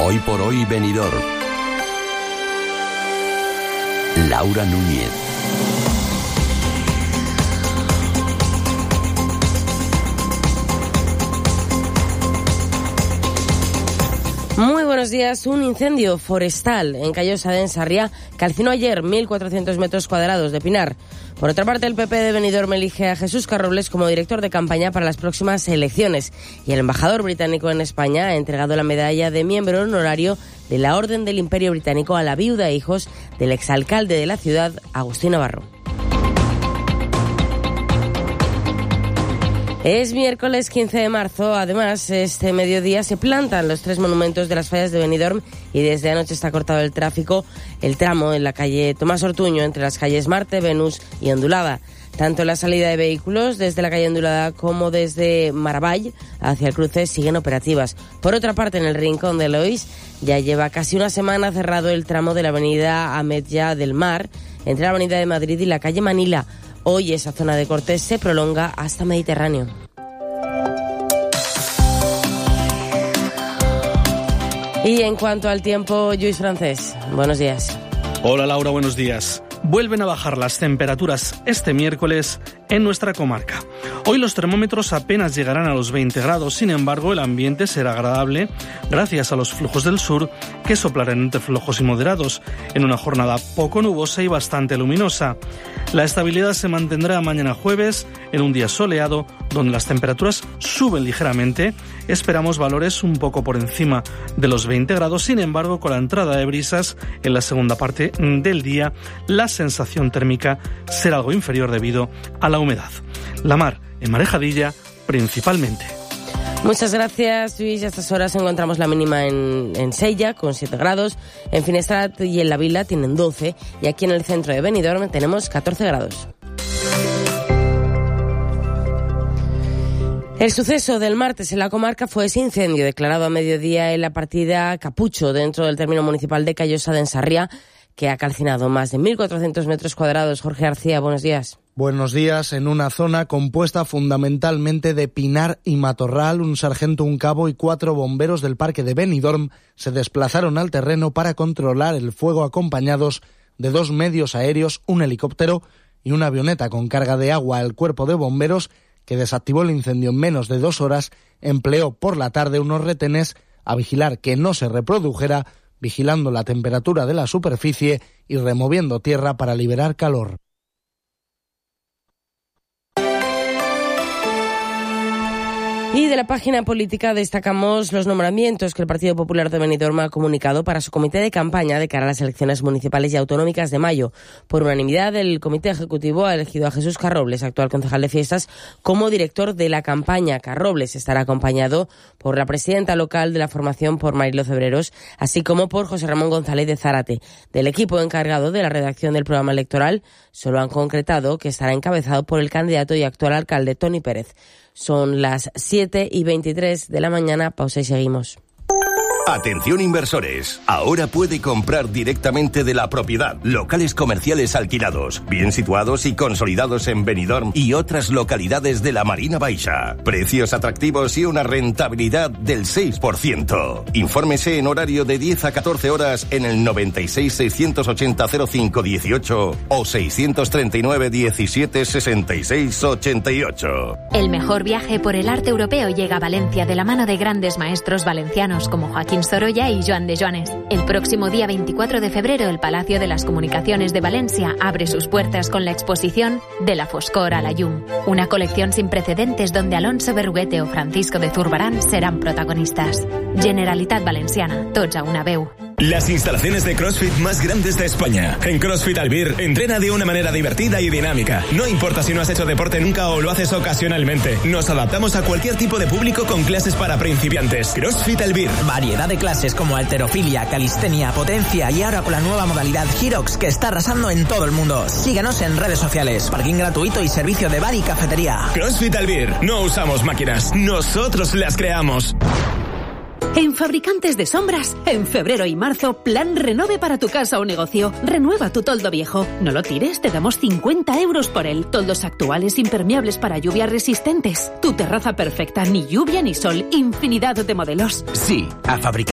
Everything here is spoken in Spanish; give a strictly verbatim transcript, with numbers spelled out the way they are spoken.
Hoy por hoy Benidorm. Laura Núñez. Muy buenos días. Un incendio forestal en Callosa de Ensarriá calcinó ayer mil cuatrocientos metros cuadrados de pinar. Por otra parte, el P P de Benidorm elige a Jesús Carrobles como director de campaña para las próximas elecciones y el embajador británico en España ha entregado la medalla de miembro honorario de la Orden del Imperio Británico a la viuda e hijos del exalcalde de la ciudad, Agustín Navarro. Es miércoles quince de marzo. Además, este mediodía se plantan los tres monumentos de las fallas de Benidorm y desde anoche está cortado el tráfico, el tramo en la calle Tomás Ortuño entre las calles Marte, Venus y Ondulada. Tanto la salida de vehículos desde la calle Ondulada como desde Maravall hacia el cruce siguen operativas. Por otra parte, en el Rincón de Lois ya lleva casi una semana cerrado el tramo de la avenida Ametlla del Mar entre la avenida de Madrid y la calle Manila. Hoy esa zona de corte se prolonga hasta Mediterráneo. Y en cuanto al tiempo, Lluís Francés, buenos días. Hola Laura, buenos días. Vuelven a bajar las temperaturas este miércoles en nuestra comarca. Hoy los termómetros apenas llegarán a los veinte grados, sin embargo el ambiente será agradable gracias a los flujos del sur que soplarán entre flojos y moderados en una jornada poco nubosa y bastante luminosa. La estabilidad se mantendrá mañana jueves en un día soleado donde las temperaturas suben ligeramente. Esperamos valores un poco por encima de los veinte grados, sin embargo con la entrada de brisas en la segunda parte del día la sensación térmica será algo inferior debido a la humedad. La mar en Marejadilla principalmente. Muchas gracias, Luis. A estas horas encontramos la mínima en, en Sella con siete grados, en Finestrat y en La Vila tienen doce y aquí en el centro de Benidorm tenemos catorce grados. El suceso del martes en la comarca fue ese incendio declarado a mediodía en la partida Capucho dentro del término municipal de Callosa de Ensarriá, que ha calcinado más de mil cuatrocientos metros cuadrados. Jorge García, buenos días. Buenos días. En una zona compuesta fundamentalmente de pinar y matorral, un sargento, un cabo y cuatro bomberos del parque de Benidorm se desplazaron al terreno para controlar el fuego acompañados de dos medios aéreos, un helicóptero y una avioneta con carga de agua. El cuerpo de bomberos, que desactivó el incendio en menos de dos horas, empleó por la tarde unos retenes a vigilar que no se reprodujera, vigilando la temperatura de la superficie y removiendo tierra para liberar calor. Y de la página política destacamos los nombramientos que el Partido Popular de Benidorm ha comunicado para su comité de campaña de cara a las elecciones municipales y autonómicas de mayo. Por unanimidad, el comité ejecutivo ha elegido a Jesús Carrobles, actual concejal de fiestas, como director de la campaña. Carrobles estará acompañado por la presidenta local de la formación, por Marilo Cebreros, así como por José Ramón González de Zárate. Del equipo encargado de la redacción del programa electoral, solo han concretado que estará encabezado por el candidato y actual alcalde Toni Pérez. Son las siete y veintitrés de la mañana, pausa y seguimos. Atención inversores, ahora puede comprar directamente de la propiedad. Locales comerciales alquilados, bien situados y consolidados en Benidorm y otras localidades de la Marina Baixa. Precios atractivos y una rentabilidad del seis por ciento. Infórmese en horario de diez a catorce horas en el noventa y seis, seiscientos ochenta, cero cinco dieciocho o seiscientos treinta y nueve, diecisiete, sesenta y seis, ochenta y ocho. El mejor viaje por el arte europeo llega a Valencia de la mano de grandes maestros valencianos como Joaquín Sorolla y Joan de Joanes. El próximo día veinticuatro de febrero, el Palacio de las Comunicaciones de Valencia abre sus puertas con la exposición De la Foscor a la Llum, una colección sin precedentes donde Alonso Berruguete o Francisco de Zurbarán serán protagonistas. Generalitat Valenciana, tots a una veu. Las instalaciones de CrossFit más grandes de España. En CrossFit Albir, entrena de una manera divertida y dinámica. No importa si no has hecho deporte nunca o lo haces ocasionalmente. Nos adaptamos a cualquier tipo de público con clases para principiantes. CrossFit Albir. Variedad de clases como halterofilia, calistenia, potencia y ahora con la nueva modalidad Hyrox que está arrasando en todo el mundo. Síguenos en redes sociales. Parking gratuito y servicio de bar y cafetería. CrossFit Albir. No usamos máquinas. Nosotros las creamos. En Fabricantes de Sombras, en febrero y marzo, plan renove para tu casa o negocio. Renueva tu toldo viejo. No lo tires, te damos cincuenta euros por él. Toldos actuales impermeables para lluvias resistentes. Tu terraza perfecta, ni lluvia ni sol. Infinidad de modelos. Sí, a Fabricantes